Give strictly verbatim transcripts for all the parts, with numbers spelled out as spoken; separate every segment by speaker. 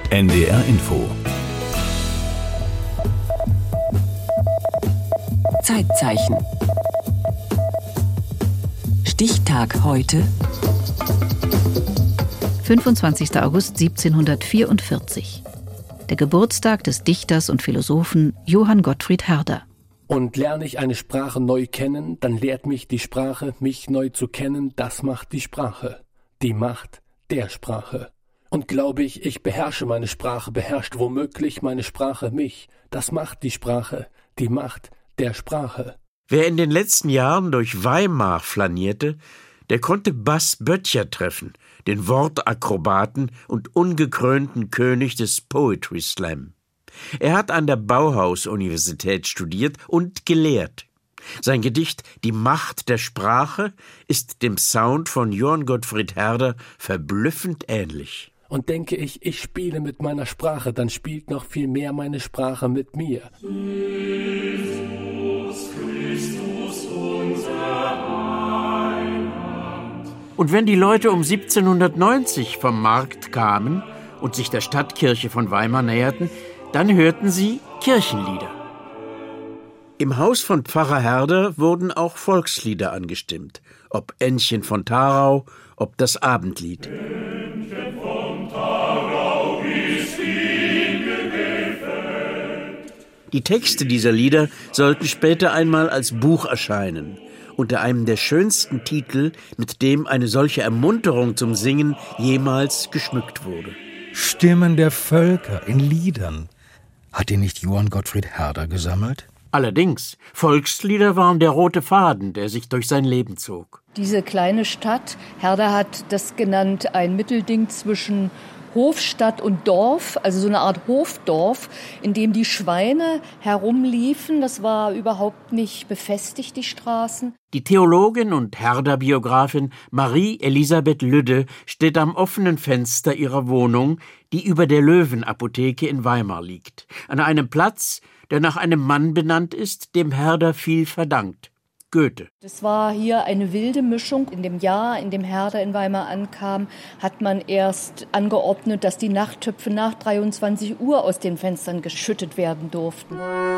Speaker 1: N D R Info.
Speaker 2: Zeitzeichen. Stichtag heute.
Speaker 3: fünfundzwanzigster August siebzehnhundertvierundvierzig. Der Geburtstag des Dichters und Philosophen Johann Gottfried Herder.
Speaker 4: Und lerne ich eine Sprache neu kennen, dann lehrt mich die Sprache, mich neu zu kennen, das macht die Sprache, die Macht der Sprache. Und glaube ich, ich beherrsche meine Sprache, beherrscht womöglich meine Sprache mich, das macht die Sprache, die Macht der Sprache.
Speaker 5: Wer in den letzten Jahren durch Weimar flanierte, der konnte Bas Böttcher treffen, den Wortakrobaten und ungekrönten König des Poetry Slam. Er hat an der Bauhaus-Universität studiert und gelehrt. Sein Gedicht »Die Macht der Sprache« ist dem Sound von Johann Gottfried Herder verblüffend ähnlich.
Speaker 4: Und denke ich, ich spiele mit meiner Sprache, dann spielt noch viel mehr meine Sprache mit mir.
Speaker 6: Jesus Christus, unser Heiland.
Speaker 5: Und wenn die Leute um siebzehnhundertneunzig vom Markt kamen und sich der Stadtkirche von Weimar näherten, dann hörten sie Kirchenlieder. Im Haus von Pfarrer Herder wurden auch Volkslieder angestimmt, ob Ännchen von Tharau, ob das Abendlied.
Speaker 6: Ännchen von Tharau ist ihm gefällt.
Speaker 5: Die Texte dieser Lieder sollten später einmal als Buch erscheinen, unter einem der schönsten Titel, mit dem eine solche Ermunterung zum Singen jemals geschmückt wurde.
Speaker 7: Stimmen der Völker in Liedern. Hat die nicht Johann Gottfried Herder gesammelt?
Speaker 5: Allerdings, Volkslieder waren der rote Faden, der sich durch sein Leben zog.
Speaker 8: Diese kleine Stadt, Herder hat das genannt, ein Mittelding zwischen Hofstadt und Dorf, also so eine Art Hofdorf, in dem die Schweine herumliefen. Das war überhaupt nicht befestigt, die Straßen.
Speaker 5: Die Theologin und Herder-Biografin Marie Elisabeth Lüdde steht am offenen Fenster ihrer Wohnung, die über der Löwenapotheke in Weimar liegt, an einem Platz, der nach einem Mann benannt ist, dem Herder viel verdankt: Goethe.
Speaker 8: Das war hier eine wilde Mischung. In dem Jahr, in dem Herder in Weimar ankam, hat man erst angeordnet, dass die Nachttöpfe nach dreiundzwanzig Uhr aus den Fenstern geschüttet werden durften.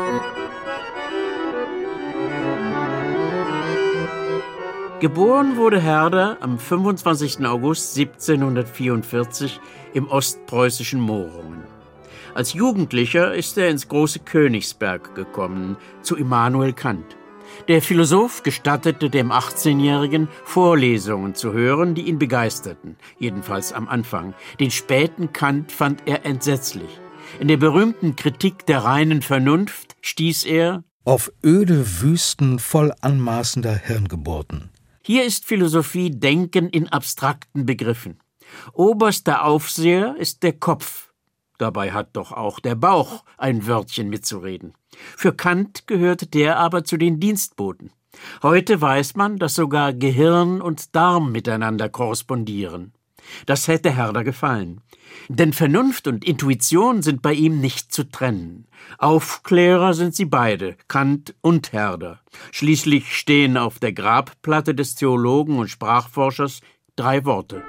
Speaker 5: Geboren wurde Herder am fünfundzwanzigsten August siebzehnhundertvierundvierzig im ostpreußischen Mohrungen. Als Jugendlicher ist er ins große Königsberg gekommen, zu Immanuel Kant. Der Philosoph gestattete dem achtzehnjährigen, Vorlesungen zu hören, die ihn begeisterten, jedenfalls am Anfang. Den späten Kant fand er entsetzlich. In der berühmten Kritik der reinen Vernunft stieß er
Speaker 7: auf öde Wüsten voll anmaßender Hirngeburten.
Speaker 5: Hier ist Philosophie Denken in abstrakten Begriffen. Oberster Aufseher ist der Kopf. Dabei hat doch auch der Bauch ein Wörtchen mitzureden. Für Kant gehörte der aber zu den Dienstboten. Heute weiß man, dass sogar Gehirn und Darm miteinander korrespondieren. Das hätte Herder gefallen. Denn Vernunft und Intuition sind bei ihm nicht zu trennen. Aufklärer sind sie beide, Kant und Herder. Schließlich stehen auf der Grabplatte des Theologen und Sprachforschers drei Worte: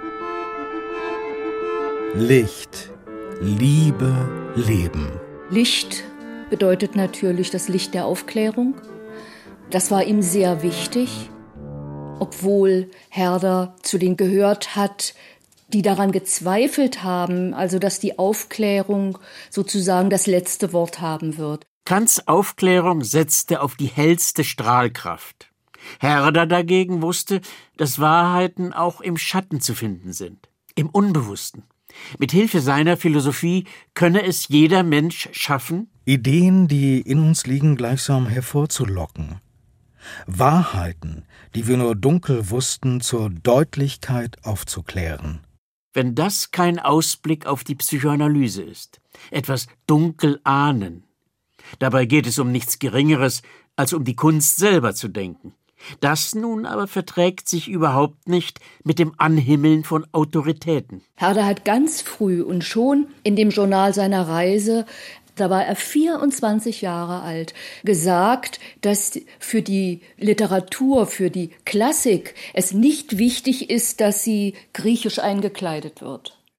Speaker 7: Licht, Liebe, Leben.
Speaker 8: Licht bedeutet natürlich das Licht der Aufklärung. Das war ihm sehr wichtig, obwohl Herder zu denen gehört hat, die daran gezweifelt haben, also dass die Aufklärung sozusagen das letzte Wort haben wird.
Speaker 5: Kants Aufklärung setzte auf die hellste Strahlkraft. Herder dagegen wusste, dass Wahrheiten auch im Schatten zu finden sind, im Unbewussten. Mit Hilfe seiner Philosophie könne es jeder Mensch schaffen,
Speaker 7: Ideen, die in uns liegen, gleichsam hervorzulocken. Wahrheiten, die wir nur dunkel wussten, zur Deutlichkeit aufzuklären.
Speaker 5: wenn das kein Ausblick auf die Psychoanalyse ist, etwas dunkel ahnen. Dabei geht es um nichts Geringeres, als um die Kunst selber zu denken. Das nun aber verträgt sich überhaupt nicht mit dem Anhimmeln von Autoritäten.
Speaker 8: Herder hat ganz früh und schon in dem Journal seiner Reise, da war er vierundzwanzig Jahre alt, gesagt, dass für die Literatur, für die Klassik es nicht wichtig ist, dass sie griechisch eingekleidet wird.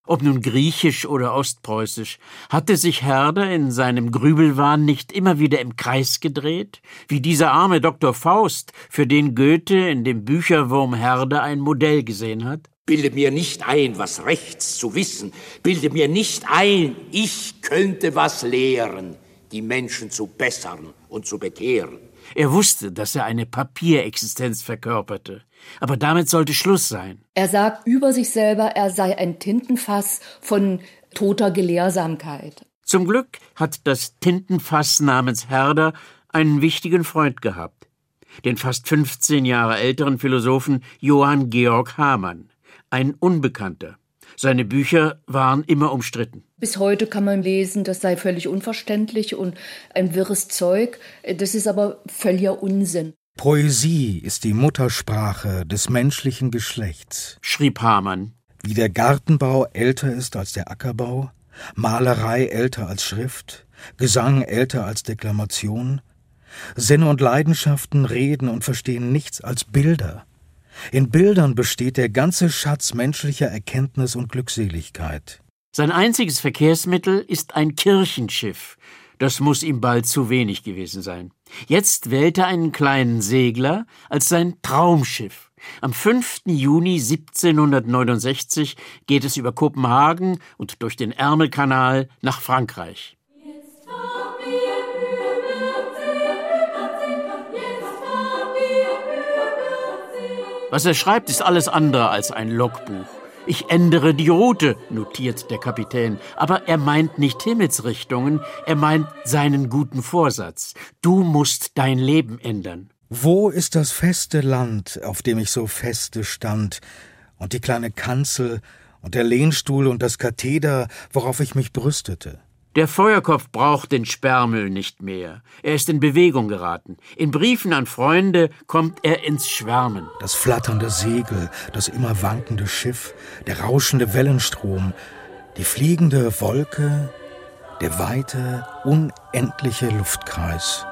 Speaker 5: Ob nun griechisch oder ostpreußisch, hatte sich Herder in seinem Grübelwahn nicht immer wieder im Kreis gedreht, wie dieser arme Doktor Faust, für den Goethe in dem Bücherwurm Herder ein Modell gesehen hat?
Speaker 1: Bilde mir nicht ein, was rechts zu wissen. Bilde mir nicht ein, ich könnte was lehren, die Menschen zu bessern und zu bekehren.
Speaker 5: Er wusste, dass er eine Papierexistenz verkörperte. Aber damit sollte Schluss sein.
Speaker 8: Er sagt über sich selber, er sei ein Tintenfass von toter Gelehrsamkeit.
Speaker 5: Zum Glück hat das Tintenfass namens Herder einen wichtigen Freund gehabt. Den fast fünfzehn Jahre älteren Philosophen Johann Georg Hamann. Ein Unbekannter. Seine Bücher waren immer umstritten.
Speaker 8: Bis heute kann man lesen, das sei völlig unverständlich und ein wirres Zeug. Das ist aber völliger Unsinn.
Speaker 7: Poesie ist die Muttersprache des menschlichen Geschlechts,
Speaker 5: schrieb Hamann.
Speaker 7: Wie der Gartenbau älter ist als der Ackerbau, Malerei älter als Schrift, Gesang älter als Deklamation, Sinne und Leidenschaften reden und verstehen nichts als Bilder. In Bildern besteht der ganze Schatz menschlicher Erkenntnis und Glückseligkeit.
Speaker 5: Sein einziges Verkehrsmittel ist ein Kirchenschiff. Das muss ihm bald zu wenig gewesen sein. Jetzt wählt er einen kleinen Segler als sein Traumschiff. Am fünften Juni siebzehnhundertneunundsechzig geht es über Kopenhagen und durch den Ärmelkanal nach Frankreich. Was er schreibt, ist alles andere als ein Logbuch. Ich ändere die Route, notiert der Kapitän. Aber er meint nicht Himmelsrichtungen, er meint seinen guten Vorsatz. Du musst dein Leben ändern.
Speaker 7: Wo ist das feste Land, auf dem ich so feste stand, und die kleine Kanzel und der Lehnstuhl und das Katheder, worauf ich mich brüstete?
Speaker 5: Der Feuerkopf braucht den Sperrmüll nicht mehr. Er ist in Bewegung geraten. In Briefen an Freunde kommt er ins Schwärmen.
Speaker 7: Das flatternde Segel, das immer wankende Schiff, der rauschende Wellenstrom, die fliegende Wolke, der weite, unendliche Luftkreis.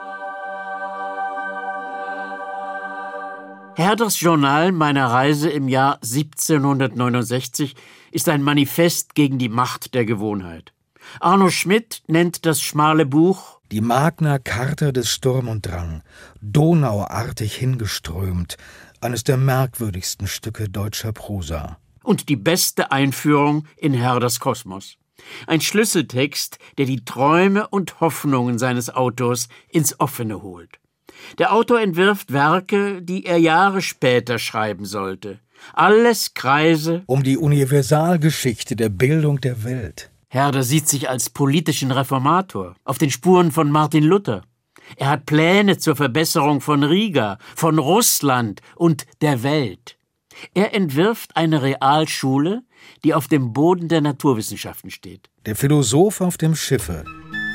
Speaker 5: Herders Journal meiner Reise im Jahr siebzehnhundertneunundsechzig ist ein Manifest gegen die Macht der Gewohnheit. Arno Schmidt nennt das schmale Buch
Speaker 7: die Magna Carta des Sturm und Drang, donauartig hingeströmt, eines der merkwürdigsten Stücke deutscher Prosa.
Speaker 5: Und die beste Einführung in Herders Kosmos. Ein Schlüsseltext, der die Träume und Hoffnungen seines Autors ins Offene holt. Der Autor entwirft Werke, die er Jahre später schreiben sollte. Alles Kreise
Speaker 7: um die Universalgeschichte der Bildung der Welt.
Speaker 5: Herder sieht sich als politischen Reformator, auf den Spuren von Martin Luther. Er hat Pläne zur Verbesserung von Riga, von Russland und der Welt. Er entwirft eine Realschule, die auf dem Boden der Naturwissenschaften steht.
Speaker 7: Der Philosoph auf dem Schiffe.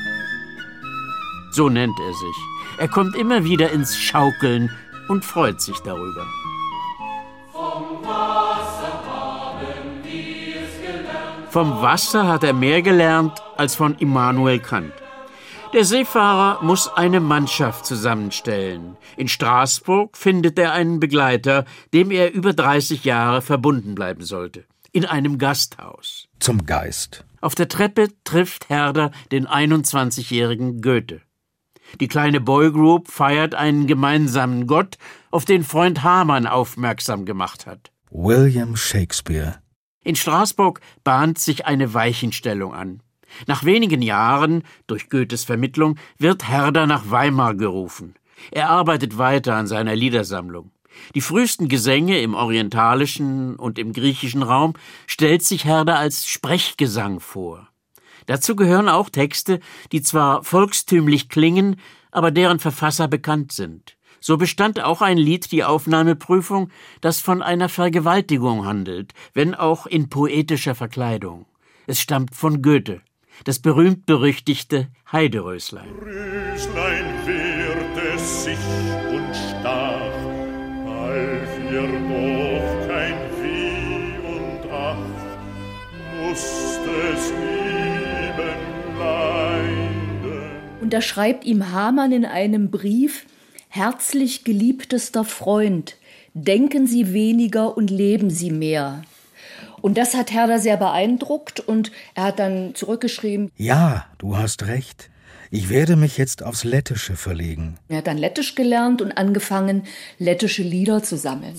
Speaker 5: So nennt er sich. Er kommt immer wieder ins Schaukeln und freut sich darüber.
Speaker 6: Vom Wasser haben wir es gelernt.
Speaker 5: Vom Wasser hat er mehr gelernt als von Immanuel Kant. Der Seefahrer muss eine Mannschaft zusammenstellen. In Straßburg findet er einen Begleiter, dem er über dreißig Jahre verbunden bleiben sollte. In einem Gasthaus.
Speaker 7: Zum Geist.
Speaker 5: Auf der Treppe trifft Herder den einundzwanzigjährigen Goethe. Die kleine Boygroup feiert einen gemeinsamen Gott, auf den Freund Hamann aufmerksam gemacht hat.
Speaker 7: William Shakespeare.
Speaker 5: In Straßburg bahnt sich eine Weichenstellung an. Nach wenigen Jahren, durch Goethes Vermittlung, wird Herder nach Weimar gerufen. Er arbeitet weiter an seiner Liedersammlung. Die frühesten Gesänge im orientalischen und im griechischen Raum stellt sich Herder als Sprechgesang vor. Dazu gehören auch Texte, die zwar volkstümlich klingen, aber deren Verfasser bekannt sind. So bestand auch ein Lied die Aufnahmeprüfung, das von einer Vergewaltigung handelt, wenn auch in poetischer Verkleidung. Es stammt von Goethe, das berühmt-berüchtigte Heideröslein.
Speaker 6: Röslein wehrte sich und stach, half ihr doch kein Weh und Ach, musste es lieben leiden.
Speaker 8: Und da schreibt ihm Hamann in einem Brief: Herzlich geliebtester Freund, denken Sie weniger und leben Sie mehr. Und das hat Herder sehr beeindruckt und er hat dann zurückgeschrieben:
Speaker 7: Ja, du hast recht. Ich werde mich jetzt aufs Lettische verlegen.
Speaker 8: Er hat dann Lettisch gelernt und angefangen, lettische Lieder zu sammeln.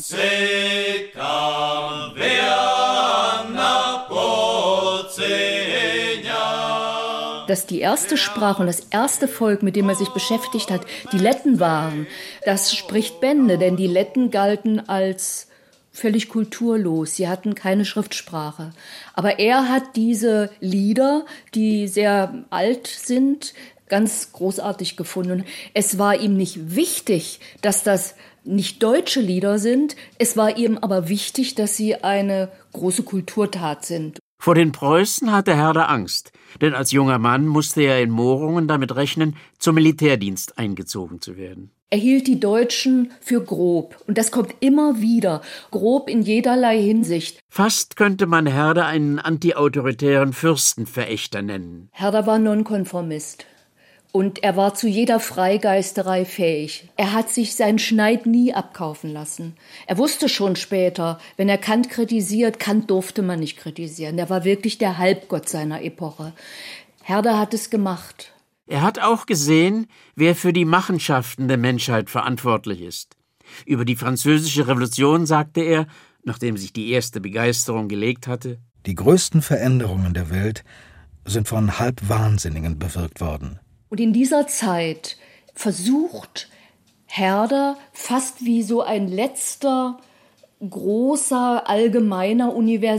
Speaker 8: Dass die erste Sprache und das erste Volk, mit dem er sich beschäftigt hat, die Letten waren, das spricht Bände, denn die Letten galten als völlig kulturlos. Sie hatten keine Schriftsprache. Aber er hat diese Lieder, die sehr alt sind, ganz großartig gefunden. Es war ihm nicht wichtig, dass das nicht deutsche Lieder sind. Es war ihm aber wichtig, dass sie eine große Kulturtat sind.
Speaker 5: Vor den Preußen hatte Herder Angst, denn als junger Mann musste er in Mohrungen damit rechnen, zum Militärdienst eingezogen zu werden.
Speaker 8: Er hielt die Deutschen für grob. Und das kommt immer wieder. Grob in jederlei Hinsicht.
Speaker 5: Fast könnte man Herder einen antiautoritären Fürstenverächter nennen.
Speaker 8: Herder war Nonkonformist. Und er war zu jeder Freigeisterei fähig. Er hat sich seinen Schneid nie abkaufen lassen. Er wusste schon später, wenn er Kant kritisiert, Kant durfte man nicht kritisieren. Er war wirklich der Halbgott seiner Epoche. Herder hat es gemacht.
Speaker 5: Er hat auch gesehen, wer für die Machenschaften der Menschheit verantwortlich ist. Über die Französische Revolution sagte er, nachdem sich die erste Begeisterung gelegt hatte:
Speaker 7: Die größten Veränderungen der Welt sind von Halbwahnsinnigen bewirkt worden.
Speaker 8: Und in dieser Zeit versucht Herder fast wie so ein letzter, großer, allgemeiner,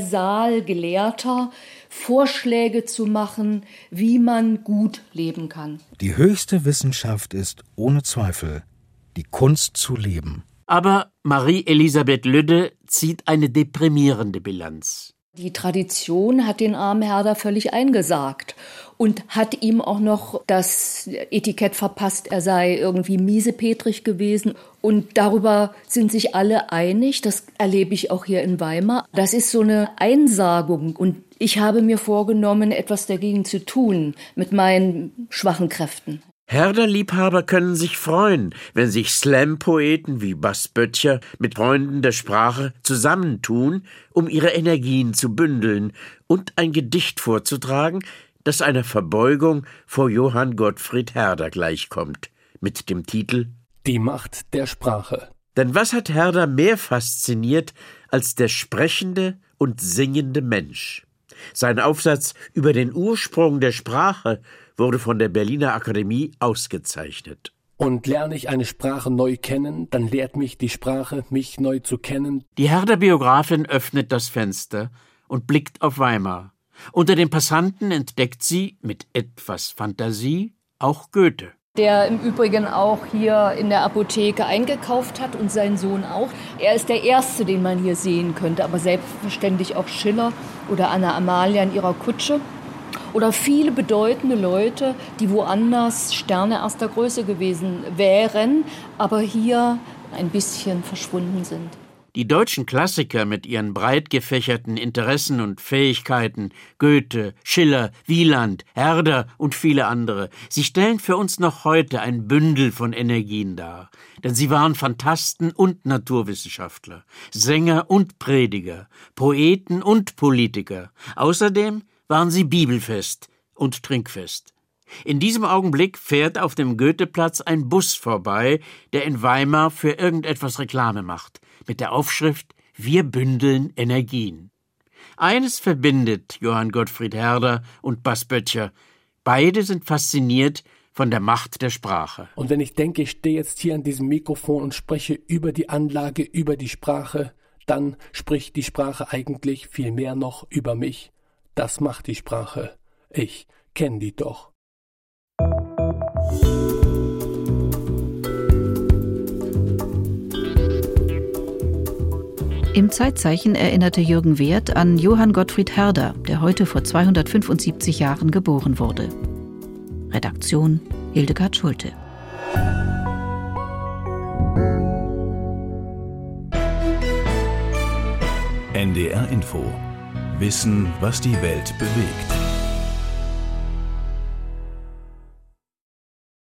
Speaker 8: Universalgelehrter Vorschläge zu machen, wie man gut leben kann.
Speaker 7: Die höchste Wissenschaft ist ohne Zweifel die Kunst zu leben.
Speaker 5: Aber Marie-Elisabeth Lüdde zieht eine deprimierende Bilanz.
Speaker 8: Die Tradition hat den armen Herder völlig eingesagt und hat ihm auch noch das Etikett verpasst, er sei irgendwie miesepetrig gewesen. Und darüber sind sich alle einig, das erlebe ich auch hier in Weimar. Das ist so eine Einsagung und ich habe mir vorgenommen, etwas dagegen zu tun mit meinen schwachen Kräften.
Speaker 5: Herder-Liebhaber können sich freuen, wenn sich Slam-Poeten wie Bas Böttcher mit Freunden der Sprache zusammentun, um ihre Energien zu bündeln und ein Gedicht vorzutragen, das einer Verbeugung vor Johann Gottfried Herder gleichkommt, mit dem Titel
Speaker 4: Die Macht der Sprache.
Speaker 5: Denn was hat Herder mehr fasziniert als der sprechende und singende Mensch? Sein Aufsatz über den Ursprung der Sprache wurde von der Berliner Akademie ausgezeichnet.
Speaker 4: Und lerne ich eine Sprache neu kennen, dann lehrt mich die Sprache, mich neu zu kennen.
Speaker 5: Die Herder-Biografin öffnet das Fenster und blickt auf Weimar. Unter den Passanten entdeckt sie, mit etwas Fantasie, auch Goethe.
Speaker 8: Der im Übrigen auch hier in der Apotheke eingekauft hat und sein Sohn auch. Er ist der Erste, den man hier sehen könnte, aber selbstverständlich auch Schiller oder Anna Amalia in ihrer Kutsche. Oder viele bedeutende Leute, die woanders Sterne erster Größe gewesen wären, aber hier ein bisschen verschwunden sind.
Speaker 5: Die deutschen Klassiker mit ihren breit gefächerten Interessen und Fähigkeiten, Goethe, Schiller, Wieland, Herder und viele andere, sie stellen für uns noch heute ein Bündel von Energien dar. Denn sie waren Phantasten und Naturwissenschaftler, Sänger und Prediger, Poeten und Politiker. Außerdem waren sie bibelfest und trinkfest. In diesem Augenblick fährt auf dem Goetheplatz ein Bus vorbei, der in Weimar für irgendetwas Reklame macht, mit der Aufschrift »Wir bündeln Energien«. Eines verbindet Johann Gottfried Herder und Bas Böttcher. Beide sind fasziniert von der Macht der Sprache.
Speaker 4: Und wenn ich denke, ich stehe jetzt hier an diesem Mikrofon und spreche über die Anlage, über die Sprache, dann spricht die Sprache eigentlich viel mehr noch über mich. Das macht die Sprache. Ich kenne die doch.
Speaker 3: Im Zeitzeichen erinnerte Jürgen Wert an Johann Gottfried Herder, der heute vor zweihundertfünfundsiebzig Jahren geboren wurde. Redaktion Hildegard Schulte.
Speaker 9: N D R Info. Wissen, was die Welt bewegt.